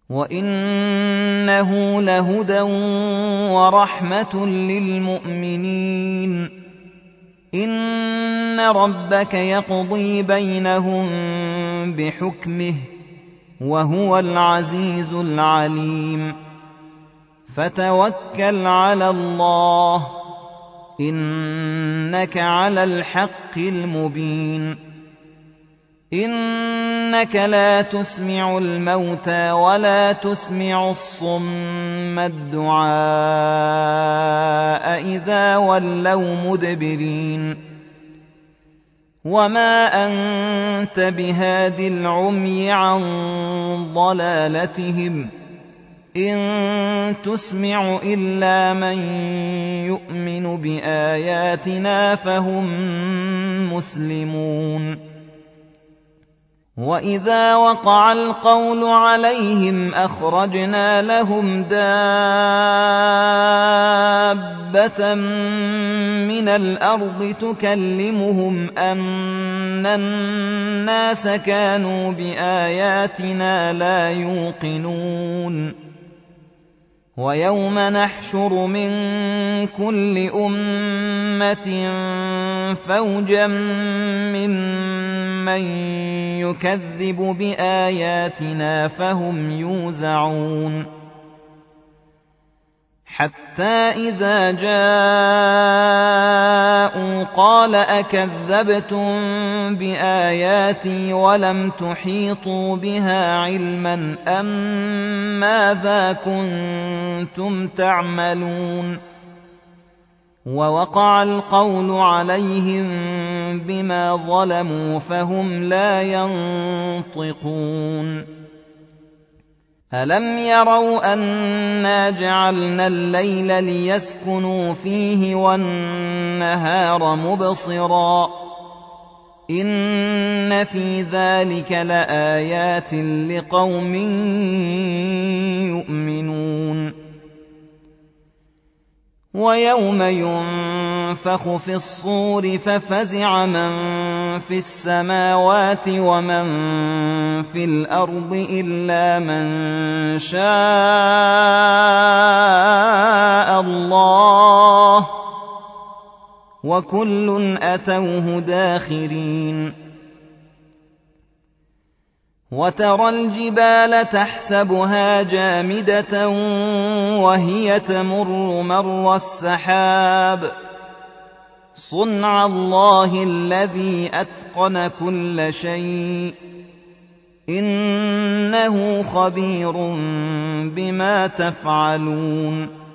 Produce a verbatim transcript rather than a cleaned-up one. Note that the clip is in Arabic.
وَإِنَّهُ لَهُدًى وَرَحْمَةٌ لِّلْمُؤْمِنِينَ إِنَّ رَبَّكَ يَقْضِي بَيْنَهُم بِحُكْمِهِ وَهُوَ الْعَزِيزُ الْعَلِيمُ فَتَوَكَّلْ عَلَى اللَّهِ إِنَّكَ عَلَى الْحَقِّ الْمُبِينِ إِنَّكَ لَا تُسْمِعُ الْمَوْتَىٰ وَلَا تُسْمِعُ الصُّمَّ الدُّعَاءَ إِذَا وَلَّوْا مُدْبِرِينَ وَمَا أَنتَ بِهَادِ الْعُمْيِ عَن ضَلَالَتِهِمْ ۖ إِن تُسْمِعُ إِلَّا مَن يُؤْمِنُ بِآيَاتِنَا فَهُم مُّسْلِمُونَ وَإِذَا وَقَعَ الْقَوْلُ عَلَيْهِمْ أَخْرَجْنَا لَهُمْ دَابَّةً مِّنَ الْأَرْضِ تُكَلِّمُهُمْ أَنَّ النَّاسَ كَانُوا بِآيَاتِنَا لَا يُوقِنُونَ وَيَوْمَ نَحْشُرُ مِن كُلِّ أُمَّةٍ فَوْجًا مِّمَّن يُكَذِّبُ بِآيَاتِنَا فَهُمْ يُوزَعُونَ حَتَّىٰ إِذَا جَاءُوا قَالَ أَكَذَّبْتُم بِآيَاتِي وَلَمْ تُحِيطُوا بِهَا عِلْمًا أَم مَّاذَا كُنتُمْ تَعْمَلُونَ وَوَقَعَ الْقَوْلُ عَلَيْهِم بِمَا ظَلَمُوا فَهُمْ لَا يَنطِقُونَ أَلَمْ يَرَوْا أَنَّا جَعَلْنَا اللَّيْلَ لِيَسْكُنُوا فِيهِ وَالنَّهَارَ مُبْصِرًا ۚ إِنَّ فِي ذَٰلِكَ لَآيَاتٍ لِّقَوْمٍ يُؤْمِنُونَ وَيَوْمَ يُنفَخُ فِي الصُّورِ فَفَزِعَ مَن فِي السَّمَاوَاتِ وَمَن فِي الْأَرْضِ إِلَّا مَن شَاءَ اللَّهُ ۖ وَكُلٌّ أَتَوْهُ دَاخِرِينَ وَتَرَى الْجِبَالَ تَحْسَبُهَا جَامِدَةً وَهِيَ تَمُرُّ مَرَّ السَّحَابِ ۚ صُنْعَ اللَّهِ الَّذِي أَتْقَنَ كُلَّ شَيْءٍ ۚ إِنَّهُ خَبِيرٌ بِمَا تَفْعَلُونَ